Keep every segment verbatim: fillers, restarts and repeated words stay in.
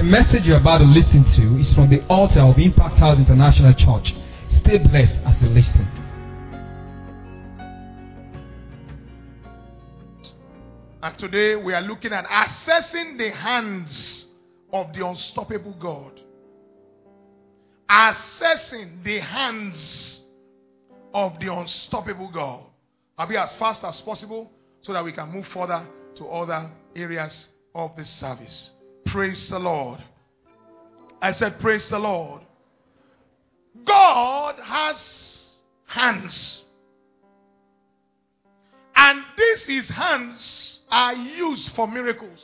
message you're about to listen to is from the altar of Impact House International Church. Stay blessed as you listen. And today we are looking at assessing the hands of the unstoppable God. Assessing the hands of the unstoppable God. I'll be as fast as possible so that we can move further to other areas of this service. Praise the Lord. I said, praise the Lord. God has hands. And these his hands are used for miracles.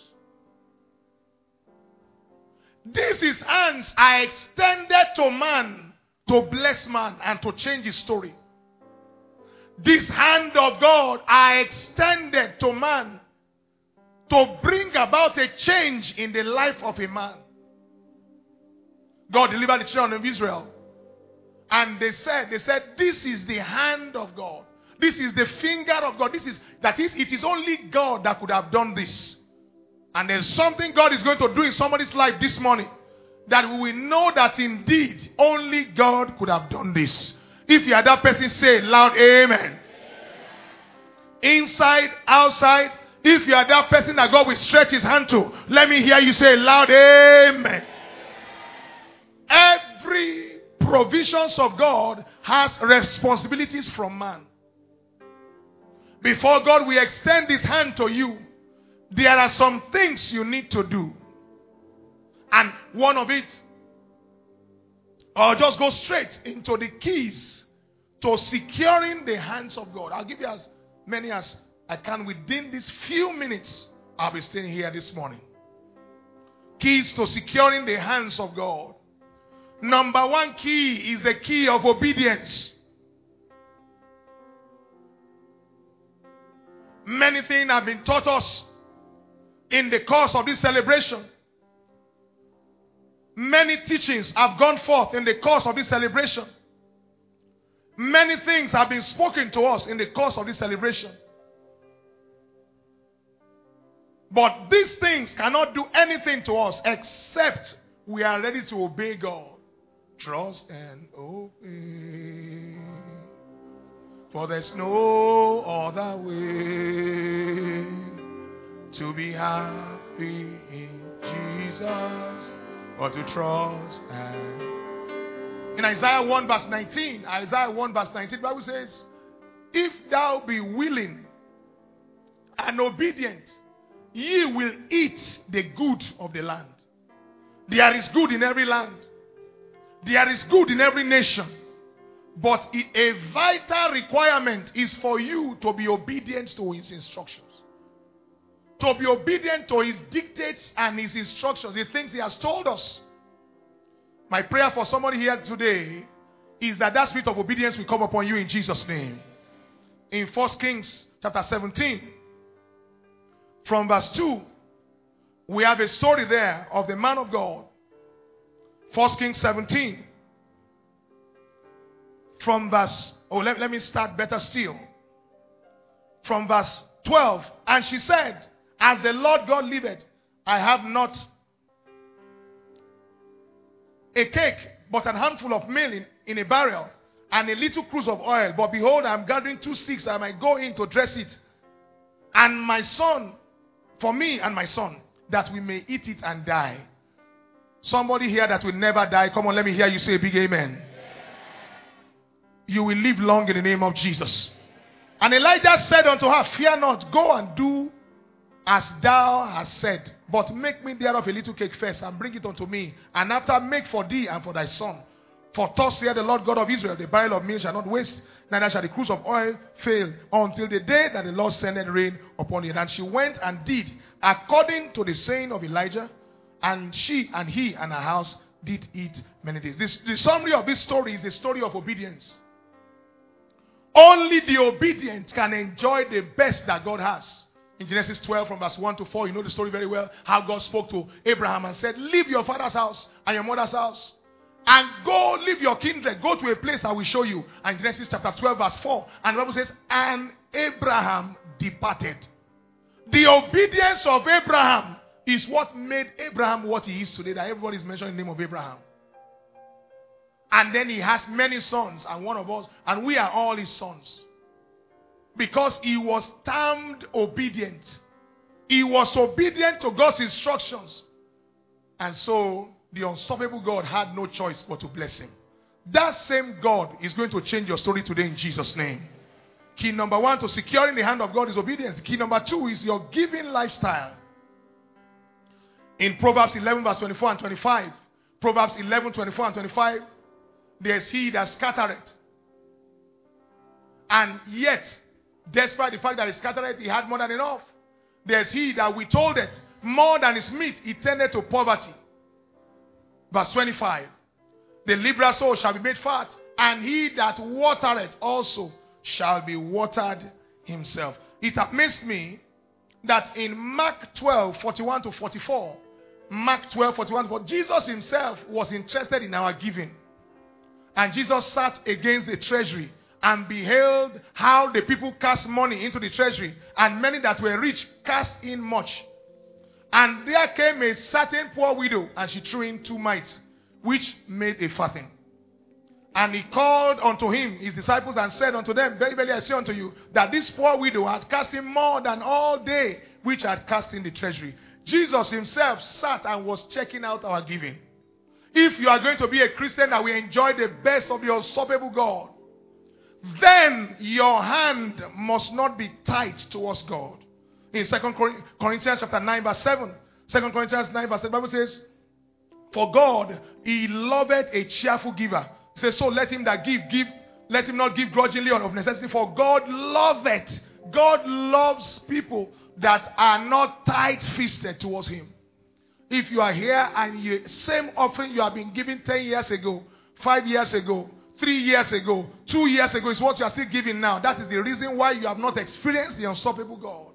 These his hands are extended to man to bless man and to change his story. This hand of God are extended to man to bring about a change in the life of a man. God delivered the children of Israel. And they said, they said, this is the hand of God. This is the finger of God. This is, that is, it is only God that could have done this. And there's something God is going to do in somebody's life this morning, that we will know that indeed only God could have done this. If you are that person, say loud amen. Amen. Inside, outside. If you are that person that God will stretch his hand to, let me hear you say loud amen. Every provisions of God has responsibilities from man. Before God will extend his hand to you, there are some things you need to do. And one of it, or just go straight into the keys to securing the hands of God. I'll give you as many as I can within these few minutes. I'll be staying here this morning. Keys to securing the hands of God. Number one key is the key of obedience. Many things have been taught us in the course of this celebration. Many teachings have gone forth in the course of this celebration. Many things have been spoken to us in the course of this celebration. But these things cannot do anything to us except we are ready to obey God. Trust and obey. For there's no other way to be happy in Jesus but to trust and. In Isaiah one verse nineteen, Isaiah one verse nineteen, the Bible says, if thou be willing and obedient, ye will eat the good of the land. There is good in every land. There is good in every nation. But a vital requirement is for you to be obedient to his instructions. To be obedient to his dictates and his instructions, the things he has told us. My prayer for somebody here today is that that spirit of obedience will come upon you in Jesus' name. In First Kings chapter seventeen, from verse two, we have a story there of the man of God. First Kings seventeen. From verse, oh, let, let me start better still. From verse twelve. And she said, as the Lord God liveth, I have not a cake, but an handful of meal in, in a barrel, and a little cruse of oil. But behold, I am gathering two sticks, I might go in to dress it. And my son, for me and my son, that we may eat it and die. Somebody here that will never die. Come on, let me hear you say a big amen. You will live long in the name of Jesus. And Elijah said unto her, fear not, go and do as thou hast said, but make me thereof a little cake first, and bring it unto me, and after make for thee and for thy son. For thus saith the Lord God of Israel, the barrel of meal shall not waste, neither shall the cruse of oil fail, until the day that the Lord sendeth rain upon it. And she went and did according to the saying of Elijah, and she and he and her house did eat many days. This, the summary of this story is the story of obedience. Only the obedient can enjoy the best that God has. In Genesis twelve from verse one to four, you know the story very well. How God spoke to Abraham and said, leave your father's house and your mother's house and go leave your kindred. Go to a place I will show you. And Genesis chapter twelve verse four. And the Bible says, and Abraham departed. The obedience of Abraham is what made Abraham what he is today, that everybody is mentioning the name of Abraham. And then he has many sons, and one of us, and we are all his sons. Because he was termed obedient. He was obedient to God's instructions. And so the unstoppable God had no choice but to bless him. That same God is going to change your story today in Jesus' name. Key number one to securing the hand of God is obedience. Key number two is your giving lifestyle. In Proverbs eleven verse twenty-four and twenty-five. Proverbs eleven, twenty-four and twenty-five. There's he that scattereth. And yet, despite the fact that he scattereth, he had more than enough. There's he that withholdeth more than his meat, he tended to poverty. Verse twenty-five. The liberal soul shall be made fat, and he that watereth also shall be watered himself. It amazed me that in Mark twelve, forty-one to forty-four, Mark twelve, forty-one to forty-four, Jesus himself was interested in our giving. And Jesus sat against the treasury and beheld how the people cast money into the treasury, and many that were rich cast in much. And there came a certain poor widow, and she threw in two mites, which made a farthing. And he called unto him his disciples and said unto them, Very, very, I say unto you, that this poor widow had cast in more than all they which had cast in the treasury. Jesus himself sat and was checking out our giving. If you are going to be a Christian that will enjoy the best of the unstoppable God, then your hand must not be tight towards God. In Second Corinthians chapter nine verse seven, Second Corinthians nine verse seven, the Bible says, For God, he loveth a cheerful giver. It says, so let him that give, give, let him not give grudgingly or of necessity, for God loveth. God loves people that are not tight-fisted towards him. If you are here and you same offering you have been giving ten years ago, five years ago, three years ago, two years ago is what you are still giving now. That is the reason why you have not experienced the unstoppable God.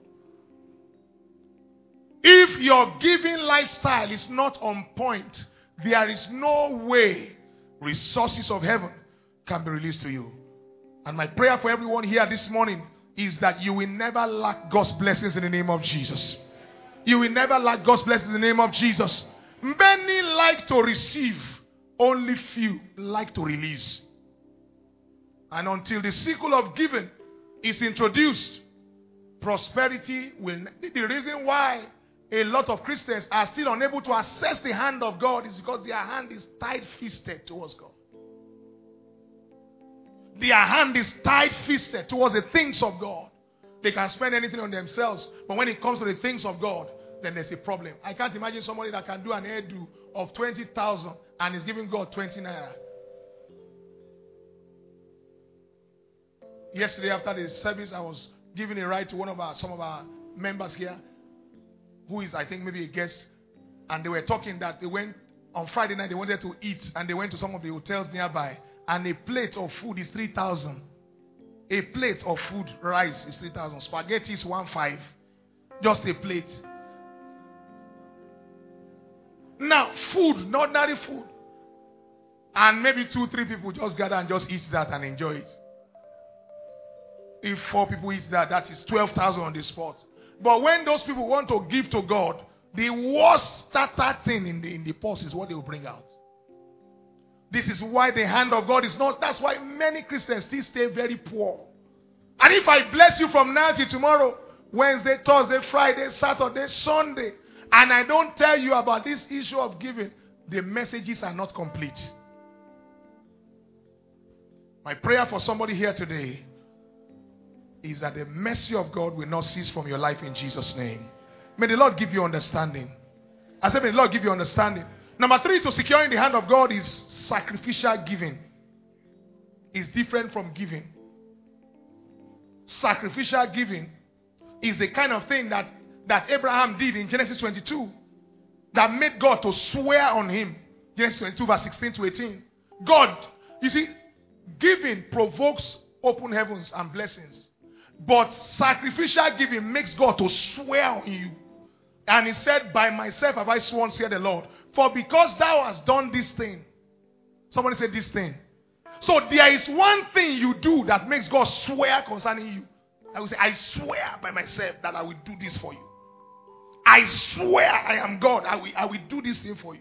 If your giving lifestyle is not on point, there is no way resources of heaven can be released to you. And my prayer for everyone here this morning is that you will never lack God's blessings in the name of Jesus. You will never lack God's blessings in the name of Jesus. Many like to receive, only few like to release. And until the cycle of giving is introduced, prosperity will. The reason why a lot of Christians are still unable to access the hand of God is because their hand is tight-fisted towards God. Their hand is tight-fisted towards the things of God. They can spend anything on themselves, but when it comes to the things of God, then there's a problem. I can't imagine somebody that can do an hairdo of twenty thousand and is giving God twenty naira. Yesterday after the service, I was giving a ride to one of our, some of our members here, who is, I think, maybe a guest, and they were talking that they went, on Friday night, they wanted to eat, and they went to some of the hotels nearby, and a plate of food is three thousand. A plate of food, rice, is three thousand. Spaghetti is one five. Just a plate. Now, food, not ordinary food. And maybe two, three people just gather and just eat that and enjoy it. If four people eat that, that is twelve thousand on the spot. But when those people want to give to God, the worst starter thing in the, in the purse is what they will bring out. This is why the hand of God is not. That's why many Christians still stay very poor. And if I bless you from now till tomorrow, Wednesday, Thursday, Friday, Saturday, Sunday, and I don't tell you about this issue of giving, the messages are not complete. My prayer for somebody here today is that the mercy of God will not cease from your life in Jesus' name. May the Lord give you understanding. I said, may the Lord give you understanding. Number three, to securing the hand of God is sacrificial giving. It's different from giving. Sacrificial giving is the kind of thing that, that Abraham did in Genesis twenty-two that made God to swear on him. Genesis twenty-two verse sixteen to eighteen. God, you see, giving provokes open heavens and blessings. But sacrificial giving makes God to swear on you. And he said, by myself have I sworn, saith the Lord. For because thou hast done this thing. Somebody said this thing. So there is one thing you do that makes God swear concerning you. I will say, I swear by myself that I will do this for you. I swear I am God. I will, I will do this thing for you.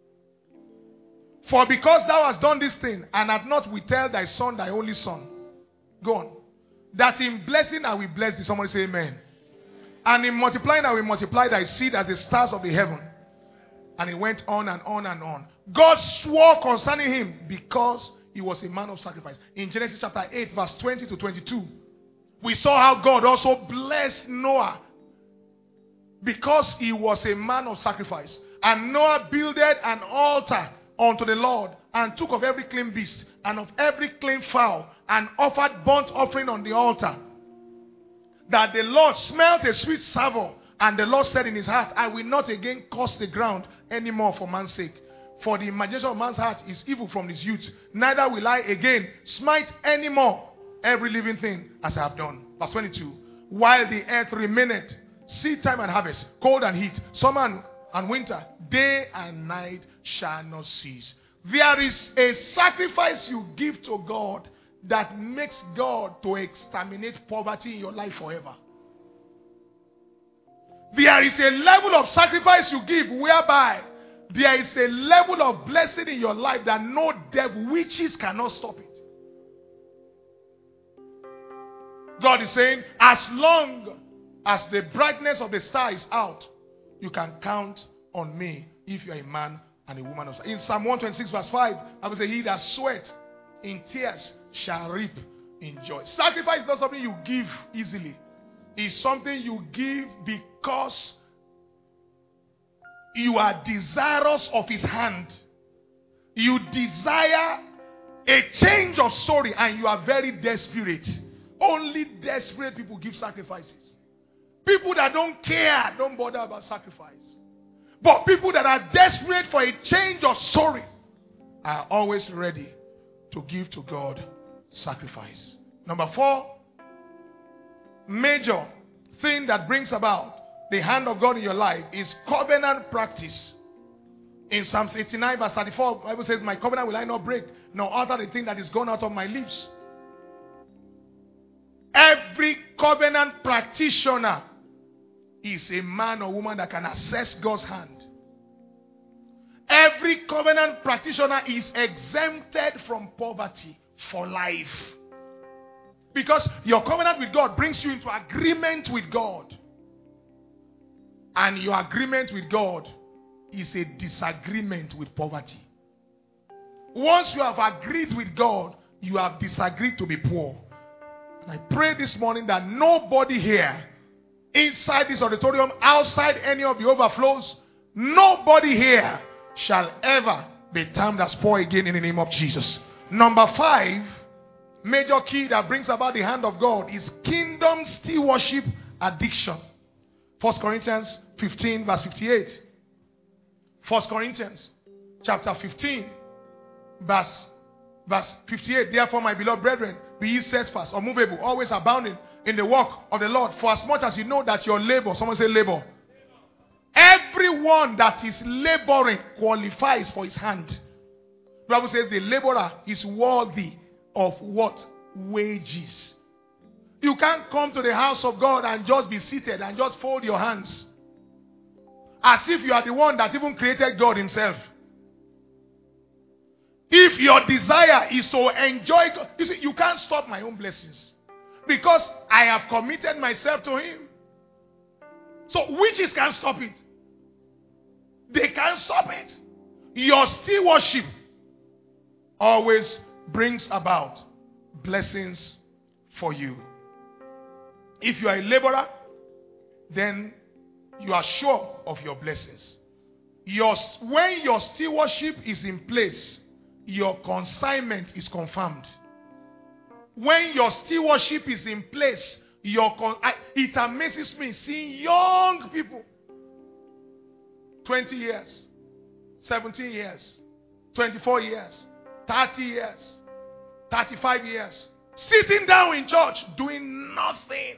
For because thou hast done this thing, and hast not withheld thy son, thy only son. Go on. That in blessing I will bless thee. Somebody say amen. And in multiplying I will multiply thy seed as the stars of the heaven. And it went on and on and on. God swore concerning him because he was a man of sacrifice. In Genesis chapter eight, verse twenty to twenty-two, we saw how God also blessed Noah because he was a man of sacrifice. And Noah builded an altar unto the Lord, and took of every clean beast and of every clean fowl, and offered burnt offering on the altar. That the Lord smelt a sweet savour, and the Lord said in his heart, I will not again curse the ground any more for man's sake. For the imagination of man's heart is evil from his youth. Neither will I again smite any more every living thing as I have done. Verse twenty-two. While the earth remaineth, seed time and harvest, cold and heat, summer and, and winter, day and night shall not cease. There is a sacrifice you give to God that makes God to exterminate poverty in your life forever. There is a level of sacrifice you give whereby there is a level of blessing in your life that no devil, witches cannot stop it. God is saying, as long as the brightness of the star is out, you can count on me if you are a man and a woman of sacrifice. In Psalm one twenty-six verse five, I will say, he that sweat in tears shall reap in joy. Sacrifice is not something you give easily. It's something you give because you are desirous of his hand. You desire a change of story and you are very desperate. Only desperate people give sacrifices. People that don't care don't bother about sacrifice. But people that are desperate for a change of story are always ready to give to God sacrifice. Number four, major thing that brings about the hand of God in your life is covenant practice. In Psalms eighty-nine verse thirty-four, the Bible says, my covenant will I not break, nor alter the thing that is gone out of my lips. Every covenant practitioner is a man or woman that can access God's hand. Every covenant practitioner is exempted from poverty for life. Because your covenant with God brings you into agreement with God. And your agreement with God is a disagreement with poverty. Once you have agreed with God, you have disagreed to be poor. And I pray this morning that nobody here, inside this auditorium, outside any of the overflows, nobody here shall ever be termed as poor again in the name of Jesus. Number five, major key that brings about the hand of God is kingdom stewardship addiction. First Corinthians fifteen verse fifty-eight. First Corinthians chapter fifteen verse, verse fifty-eight. Therefore, my beloved brethren, be ye steadfast, unmovable, always abounding in the work of the Lord. For as much as you know that your labor, someone say labor. Everyone that is laboring qualifies for his hand. The Bible says the laborer is worthy of what? Wages. You can't come to the house of God and just be seated and just fold your hands as if you are the one that even created God himself. If your desire is to enjoy God, you see, you can't stop my own blessings because I have committed myself to him. So witches can't stop it. They can't stop it. Your stewardship always brings about blessings for you. If you are a laborer, then you are sure of your blessings. Your, when your stewardship is in place, your consignment is confirmed. When your stewardship is in place, your con- I, it amazes me seeing young people, twenty years, seventeen years, twenty-four years, thirty years, thirty-five years, sitting down in church doing nothing.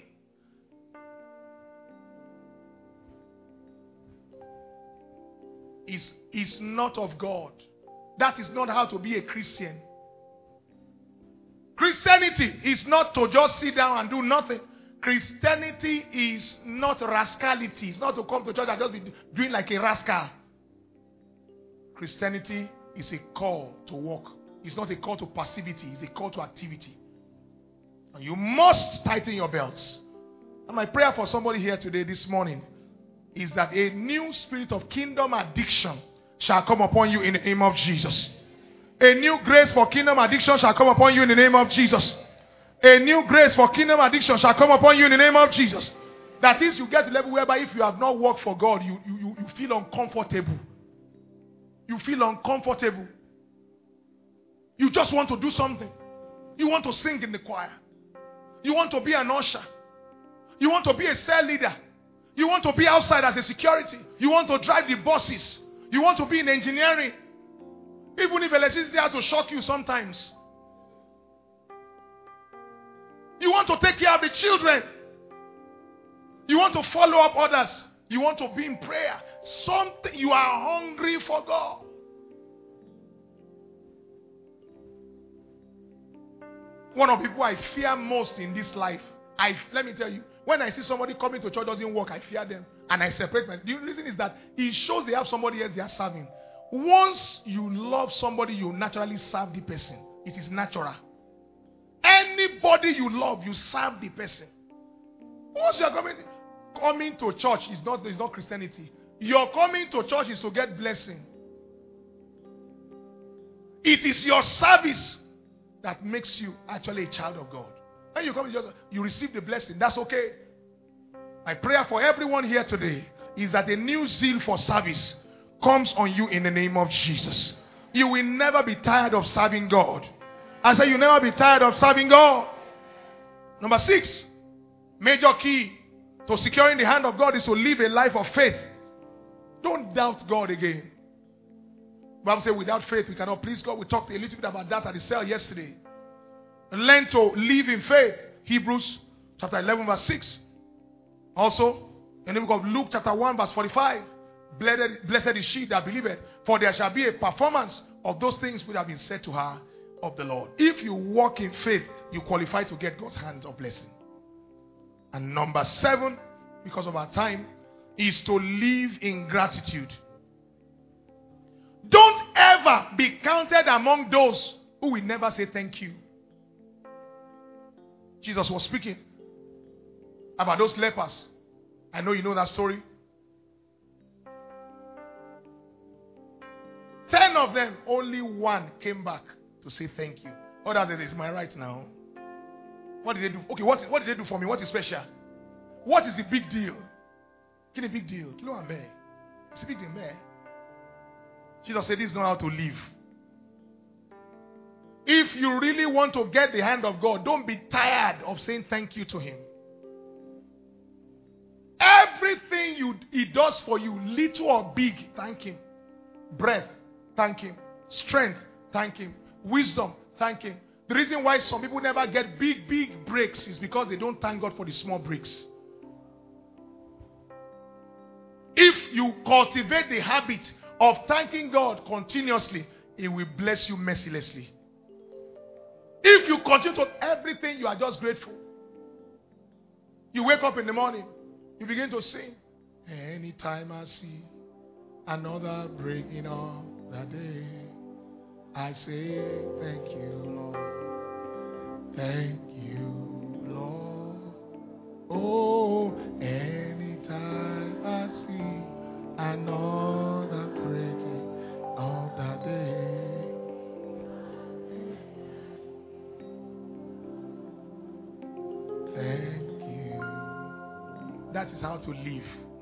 Is is not of God. That is not how to be a Christian. Christianity is not to just sit down and do nothing. Christianity is not rascality. It's not to come to church and just be doing like a rascal. Christianity is a call to work. It's not a call to passivity. It's a call to activity. And you must tighten your belts. And my prayer for somebody here today, this morning, is that a new spirit of kingdom addiction shall come upon you in the name of Jesus. A new grace for kingdom addiction shall come upon you in the name of Jesus. A new grace for kingdom addiction shall come upon you in the name of Jesus. That is, you get to a level whereby if you have not worked for God, you, you, you, you feel uncomfortable. You feel uncomfortable. You just want to do something. You want to sing in the choir. You want to be an usher. You want to be a cell leader. You want to be outside as a security. You want to drive the buses. You want to be in engineering. Even if electricity has to shock you sometimes. You want to take care of the children. You want to follow up others. You want to be in prayer. Something, you are hungry for God. One of the people I fear most in this life, I let me tell you, when I see somebody coming to church doesn't work, I fear them and I separate myself. The reason is that it shows they have somebody else they are serving. Once you love somebody, you naturally serve the person. It is natural. Anybody you love, you serve the person. Once you are coming, coming to church is not, is not Christianity. Your coming to church is to get blessing. It is your service that makes you actually a child of God. When you come to church, you receive the blessing. That's okay. My prayer for everyone here today is that a new zeal for service comes on you in the name of Jesus. You will never be tired of serving God. I say you'll never be tired of serving God. Number six, major key to securing the hand of God is to live a life of faith. Don't doubt God again. The Bible says without faith we cannot please God. We talked a little bit about that at the cell yesterday. Learn to live in faith. Hebrews chapter eleven verse six. Also, in the book of Luke chapter one verse forty-five. Blessed, blessed is she that believeth, for there shall be a performance of those things which have been said to her of the Lord. If you walk in faith, you qualify to get God's hand of blessing. And number seven, because of our time, is to live in gratitude. Don't ever be counted among those who will never say thank you. Jesus was speaking about those lepers. I know you know that story. Ten of them, only one came back to say thank you. Others said, it's my right now. What did they do? Okay, what, what did they do for me? What is special? What is the big deal? What's the big deal? It's a big deal, man. Jesus said, this is not how to live. If you really want to get the hand of God, don't be tired of saying thank you to Him. Everything you, He does for you, little or big, thank Him. Breath, thank Him. Strength, thank Him. Wisdom, thank Him. The reason why some people never get big, big breaks is because they don't thank God for the small breaks. If you cultivate the habit of thanking God continuously, He will bless you mercilessly. If you continue to everything, you are just grateful. You wake up in the morning, you begin to sing. Anytime I see another breaking of the day, I say thank you, Lord. Thank you, Lord. Oh, anytime I see another breaking of the day. Thank you. That is how to live.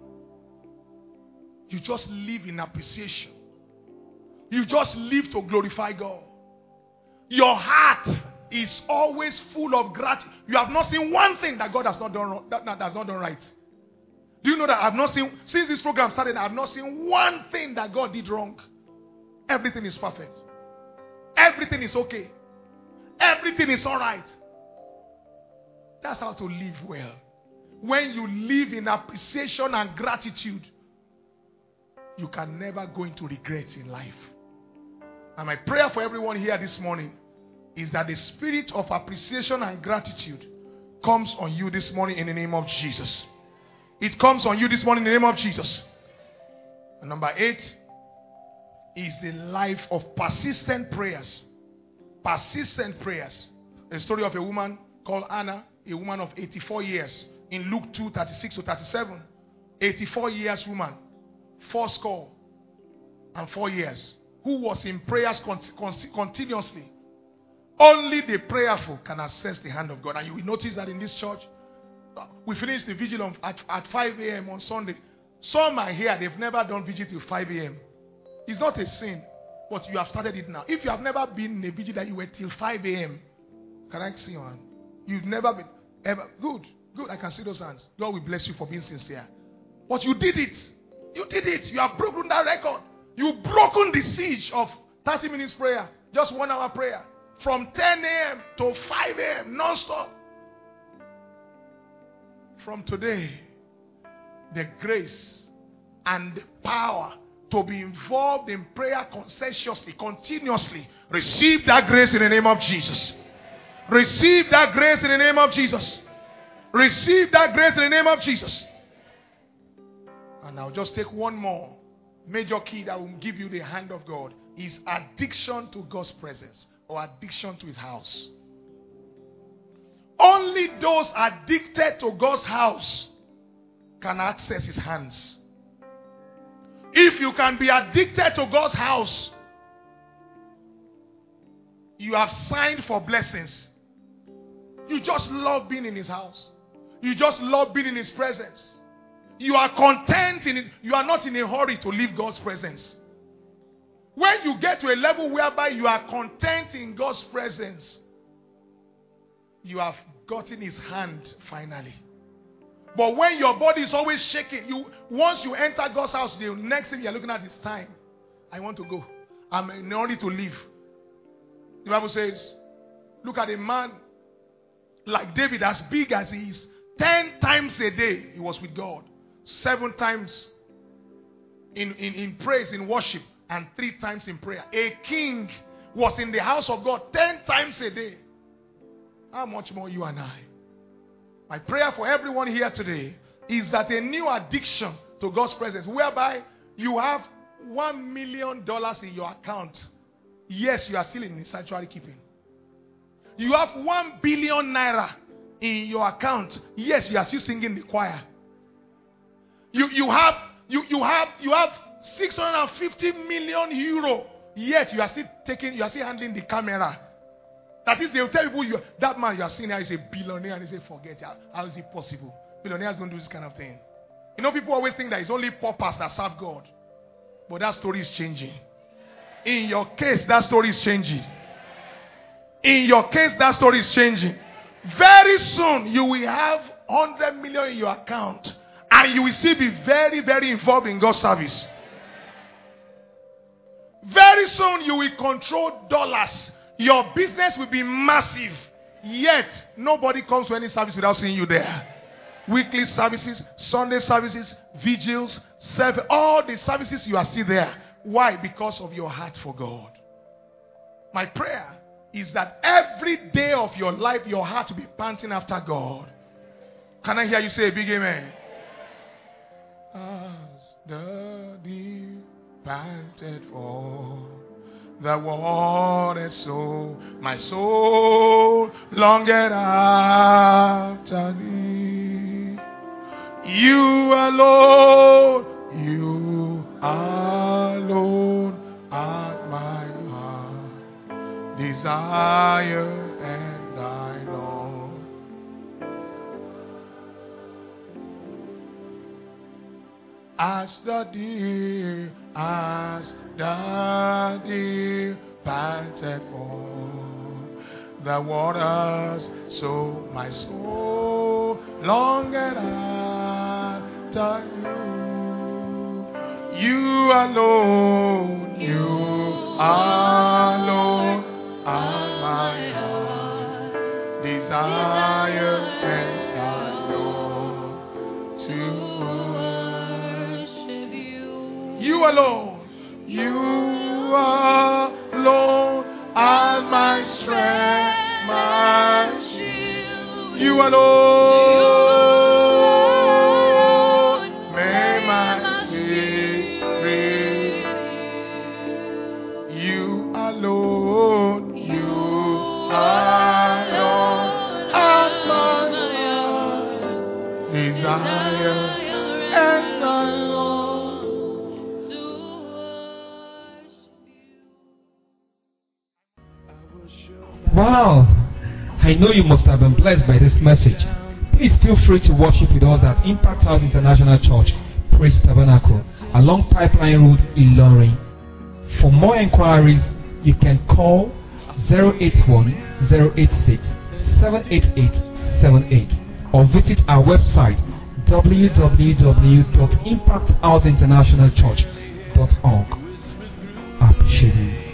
You just live in appreciation. You just live to glorify God. Your heart is always full of gratitude. You have not seen one thing that God has not done that, that has not done right. Do you know that I've not seen, since this program started, I've not seen one thing that God did wrong. Everything is perfect. Everything is okay. Everything is all right. That's how to live well. When you live in appreciation and gratitude, you can never go into regrets in life. And my prayer for everyone here this morning is that the spirit of appreciation and gratitude comes on you this morning in the name of Jesus. It comes on you this morning in the name of Jesus. And number eight is the life of persistent prayers. Persistent prayers. A story of a woman called Anna, a woman of eighty-four years. In Luke two, thirty-six to thirty-seven. eighty-four years woman. Four score and four years. Who was in prayers con- con- continuously. Only the prayerful can access the hand of God. And you will notice that in this church, we finished the vigil on, at, at five a.m. on Sunday. Some are here, they've never done vigil till five a.m. It's not a sin, but you have started it now. If you have never been in a vigil that you were till five a.m., can I see your hand? You've never been, ever. Good, good, I can see those hands. God will bless you for being sincere. But you did it. You did it. You have broken that record. You've broken the siege of thirty minutes prayer. Just one hour prayer. From ten a.m. to five a.m. non-stop. From today, the grace and the power to be involved in prayer conscientiously, continuously. Receive that grace in the name of Jesus. Receive that grace in the name of Jesus. Receive that grace in the name of Jesus. And I'll just take one more major key that will give you the hand of God. Is addiction to God's presence or addiction to his house. Only those addicted to God's house can access his hands. If you can be addicted to God's house, you have signed for blessings. You just love being in his house. You just love being in his presence. You are content in it. You are not in a hurry to leave God's presence. When you get to a level whereby you are content in God's presence, you have gotten his hand finally. But when your body is always shaking, you once you enter God's house, the next thing you're looking at is time. I want to go. I'm in a hurry to leave. The Bible says, look at a man like David, as big as he is. Ten times a day he was with God. Seven times in, in, in praise, in worship, and three times in prayer. A king was in the house of God ten times a day. How much more you and I? My prayer for everyone here today is that a new addiction to God's presence, whereby you have one million dollars in your account. Yes, you are still in sanctuary keeping. You have one billion naira in your account. Yes, you are still singing the choir. You you have you you have you have six hundred fifty million euro. Yet you are still taking you are still handling the camera. That is, they will tell people you that man you are seeing here is a billionaire, and they say, forget it. How, how is it possible? Billionaires don't do this kind of thing. You know, people always think that it's only paupers that serve God. But that story is changing. In your case, that story is changing. In your case, that story is changing. Very soon, you will have one hundred million in your account. And you will still be very, very involved in God's service. Very soon, you will control dollars. Your business will be massive. Yet, nobody comes to any service without seeing you there. Weekly services, Sunday services, vigils, service, all the services, you are still there. Why? Because of your heart for God. My prayer is that every day of your life, your heart will be panting after God. Can I hear you say a big amen? As the deep panted for the water, so my soul longed after thee. You alone, you alone are my heart desire, and I long. As the deer, as the deer panted for the waters, so my soul longed after you. You alone, you alone are my heart desire, and I long to worship you. You alone, you alone are my strength, my shield. you alone may my spirit. You alone, you alone are my desire and I long to worship. Wow! I know you must have been blessed by this message. Please feel free to worship with us at Impact House International Church, Praise Tabernacle, along Pipeline Road, Ilorin. For more inquiries, you can call zero eight one, zero eight six, seven eight eight seven eight or visit our website w w w dot impact house international church dot org. I appreciate you.